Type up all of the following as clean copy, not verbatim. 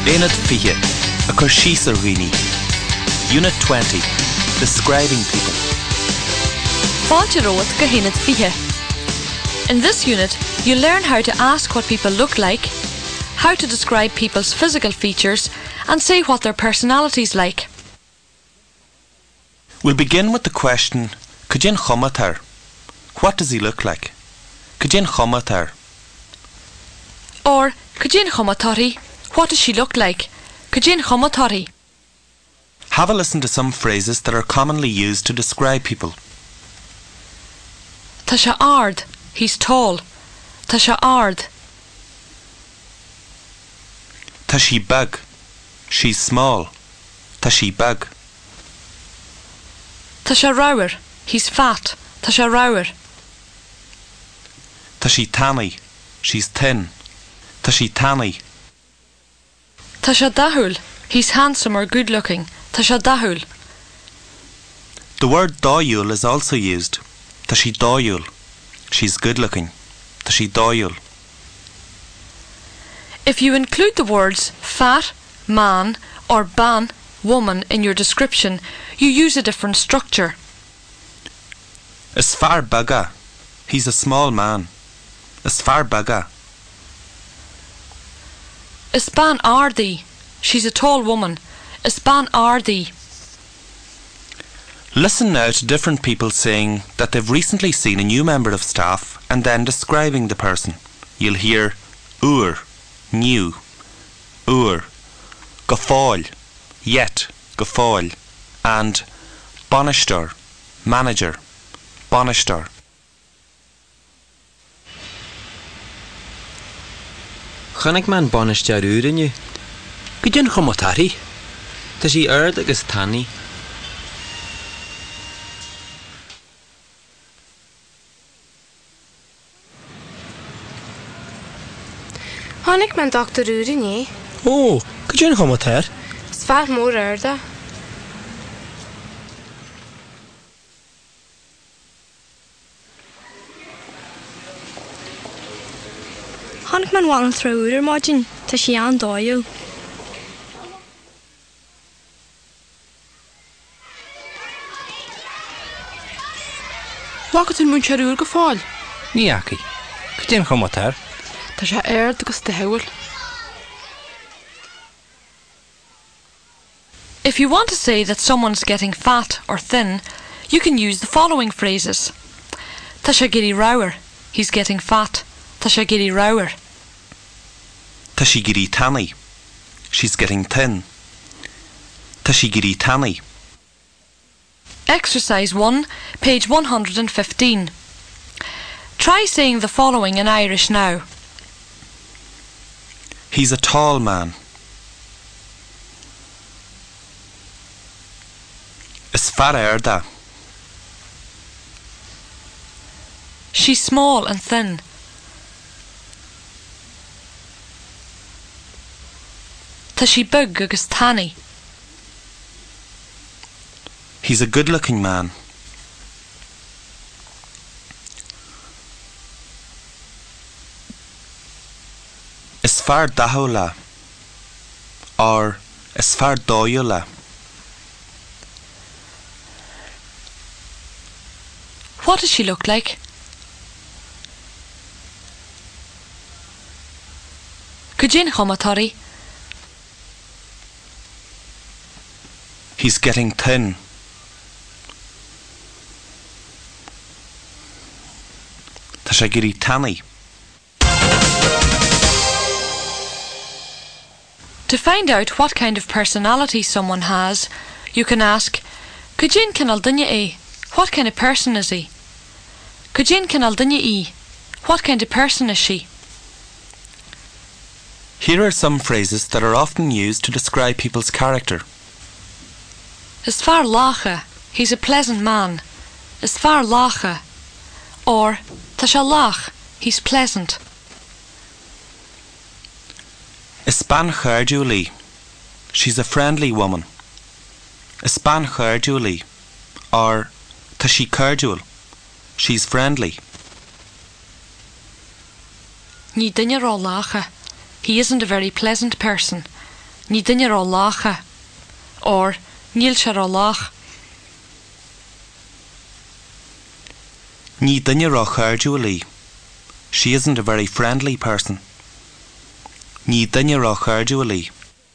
Éanad Fiche, a chur síos ar dhaoine. Unit 20, Describing People. Fáilte ród go Éanad Fiche. In this unit, you learn how to ask what people look like, how to describe people's physical features, and say what their personality's like. We'll begin with the question, Cujin Chomatar? What does he look like? Cujin Chomatar? Or, Cujin Chomatari? What does she look like? Cujin Chomatari? Have a listen to some phrases that are commonly used to describe people. Tá sé ard, he's tall. Tá sé ard. Tá sí bag, she's small. Tá sí bag. Tá sé rower, he's fat. Tá sé rower. Tá sí tanny, she's thin. Tá sí tanny. Tá sé dahul, he's handsome or good looking. Tá sé dahul. The word dáúil is also used. Tá sí dáúil, she's good looking. Tá sí dáúil. If you include the words fat, man, or ban, woman, in your description, you use a different structure. Is fear baga, he's a small man. Is fear baga. Is ban ardi, she's a tall woman. Is ban ardi. Listen now to different people saying that they've recently seen a new member of staff and then describing the person. You'll hear úr, new, úr, go fáil, yet, go fáil, and banister, manager, banister. Channig man banistear úr inniu. Cujin Chomatari? Tá sí ard agus tanny. Tháinig man Dr. úr inniu. Oh, cujin Chomatar? Is fear mór arda. Tháinig man bhain thra úr máidin, tá sí an dáúil. Wagad in mún sear úr go fáil. Ní aci. Cujin Chomatar? Tá sé ard agus dahil. If you want to say that someone's getting fat or thin, you can use the following phrases. Tá sé giri rower, he's getting fat. Tá sé giri rower. Tá sí giri tanny, she's getting thin. Tá sí giri tanny. Exercise 1, page 115. Try saying the following in Irish now. He's a tall man. Is fear arda. She's small and thin. Tá sí bug agus tanny. He's a good-looking man. Is fear dahula, or is fear dáúla. What does she look like? Cujin Chomatari? He's getting thin. Tá sé giri tanny. To find out what kind of personality someone has, you can ask, Cujin canal dunne é? What kind of person is he? Cujin canal dunne é? What kind of person is she? Here are some phrases that are often used to describe people's character. Is fear lacha, he's a pleasant man. Is fear lacha. Or, tá sé lach, he's pleasant. Is ban chairdiúlaí, she's a friendly woman. Is ban chairdiúlaí, or tá sí cairdiúil, she's friendly. Ní dunne rá lacha, he isn't a very pleasant person. ní duine rá lácha, or níl se rá lách. Ní duine rá chairdiú lí. She isn't a very friendly person. Ní duine rá chairdiú lí.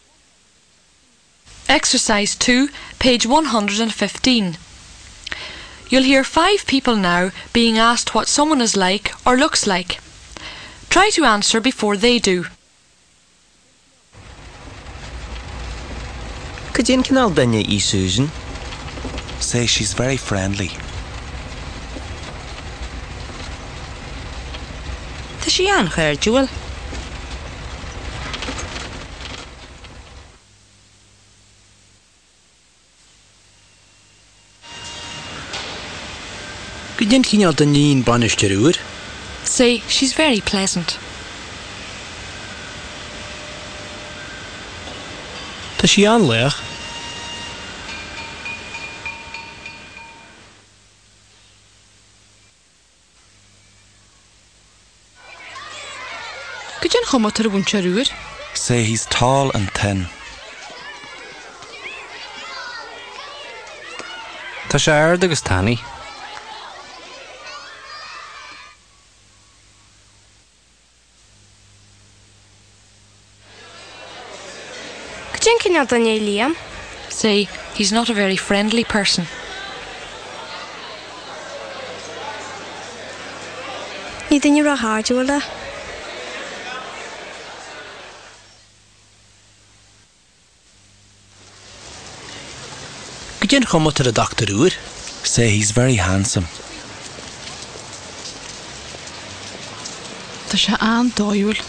Exercise 2, page 115. You'll hear 5 people now being asked what someone is like or looks like. Try to answer before they do. Could you canal duine í Susan? Say she's very friendly. Tá sí an chairdiúil. Could you canal duine ín banistear úr? Say she's very pleasant. Tá sí an leach? Go dtíon chomótar a bhaint úr? Say he's tall and thin. Tá sé aird agus tannaí. Go dtíon cinneál duine Liam? Say he's not a very friendly person. Ní duine rá chairdiúil le. Could you chomótar a doctor úr? Say he's very handsome. Tá sé an dáúil.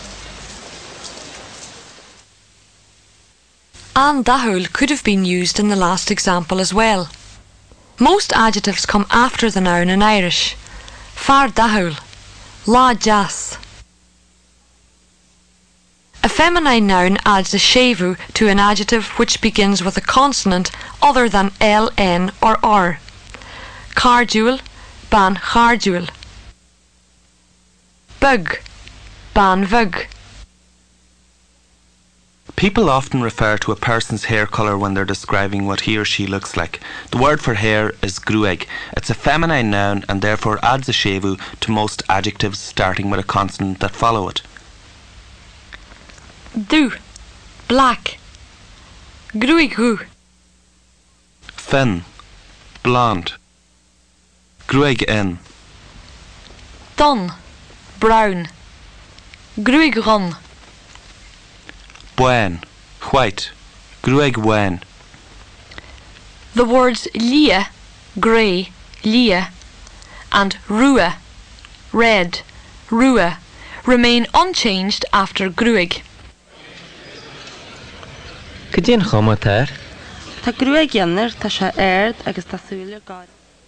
An dahul could have been used in the last example as well. Most adjectives come after the noun in Irish. Far dahul, la jas. A feminine noun adds a shevu to an adjective which begins with a consonant other than L, N or R. Cardual, ban chardual. Bug, ban vug. People often refer to a person's hair colour when they're describing what he or she looks like. The word for hair is grueg. It's a feminine noun and therefore adds a shevu to most adjectives starting with a consonant that follow it. Du, black. Gruig gu. Fin, blonde. Grueg in. Dun, brown. Gruig run. Buen, white. Grueg wen. The words lia, grey, lia, and rua, red, rua, remain unchanged after gruig. Could you chomótar? Tá grúig dhéanamh tá sé aird agus tá súile gáir.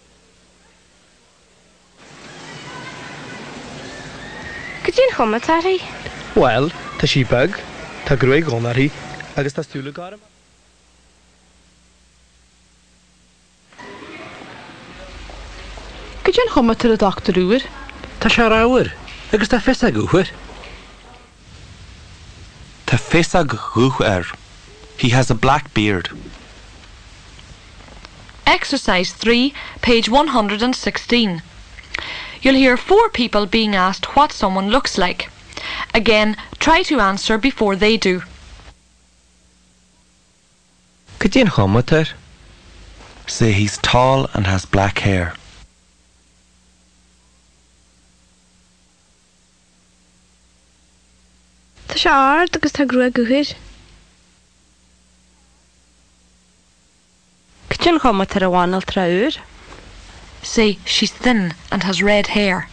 Go dtíon chomótarí? Well, tá sí bug, tá gruig gonarí, agus tá stúla gáir. Go dtíon chomótar a doctor úr? Tá sé ráir, agus tá fis a gúir. Tá fésag gúch He has a black beard. Exercise 3, page 116. You'll hear 4 people being asked what someone looks like. Again, try to answer before they do. Could you chomótar? Say he's tall and has black hair. Tá sé aird agus tá grúig gúir. Go dtíon chomótar a bhánal tra úr? Say she's thin and has red hair.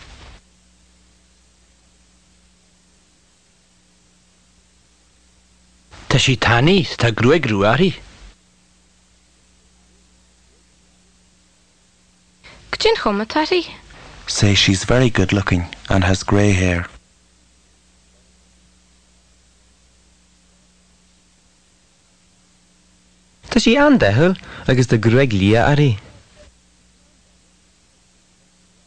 Tá sí tannaí tá gruig ruarí. Go dtíon chomótarí? Say she's very good looking and has grey hair. Tá sí an dehul agus de gruig lia arí.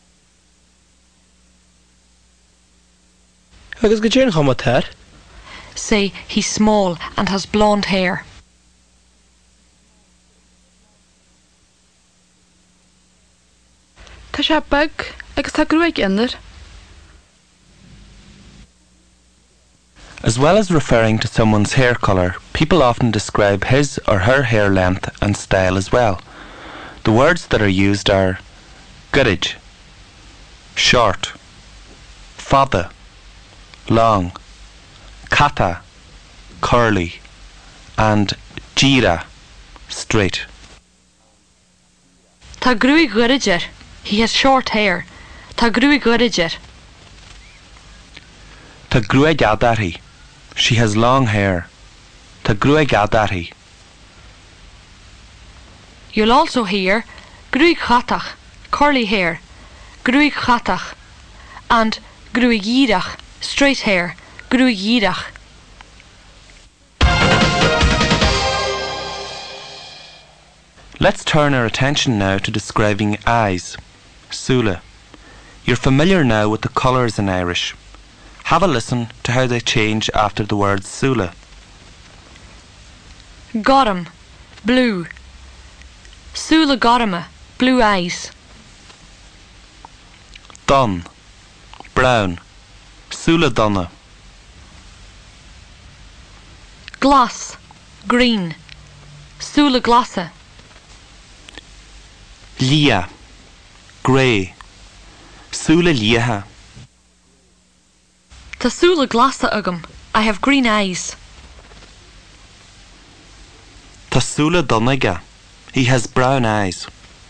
Agus go dtíon chomótar? say he's small and has blonde hair. Tá sé bag agus tá grúig inner. As well as referring to someone's hair colour, people often describe his or her hair length and style as well. The words that are used are goodage, short, fada, long, kata, curly, and gira, straight. Tá grúig goidir. He has short hair. Tá grúig goidir. Tá grúig adati. She has long hair. Tá grúig adati. You'll also hear grúig chatach, curly hair, grúig chatach, and grúig yidach, straight hair, grúig yidach. Let's turn our attention now to describing eyes. Sula. You're familiar now with the colours in Irish. Have a listen to how they change after the word Sula. Gorum, blue. Sula gorama, blue eyes. Dun, brown. Sula donna. Gloss, green. Sula glossa. Lia, grey. Sula liaha. Tá sula glossa agam. I have green eyes. Tá Sula donnaga. He has brown eyes.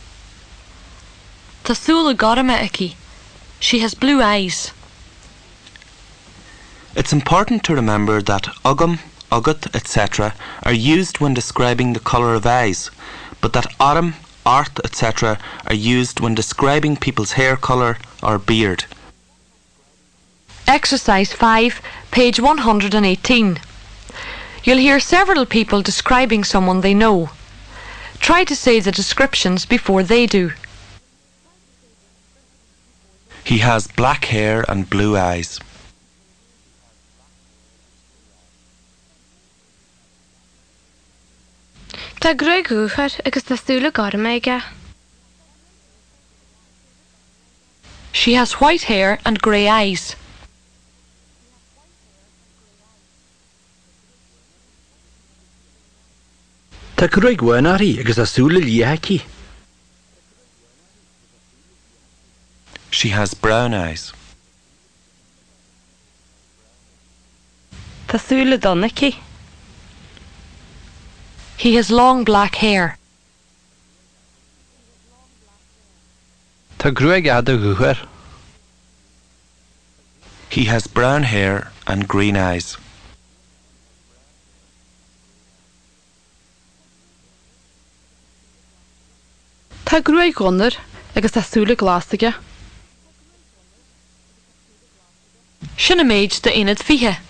Tá sula gorama iki. She has blue eyes. It's important to remember that agam, agat, etc. are used when describing the colour of eyes, but that aram, art, etc. are used when describing people's hair colour or beard. Exercise 5, page 118. You'll hear several people describing someone they know. Try to say the descriptions before they do. He has black hair and blue eyes. Tá grúig úchar agus tásúla gorma aige. She has white hair and grey eyes. Tá grúig wanarí agus tásúla liahaí. She has brown eyes. Tásúla donnaí. He has long black hair. Tá grúig ada gúchar. He has brown hair and green eyes. Tá grúig gonner agus tásúla glásaige. Sinna méid de inad fihe.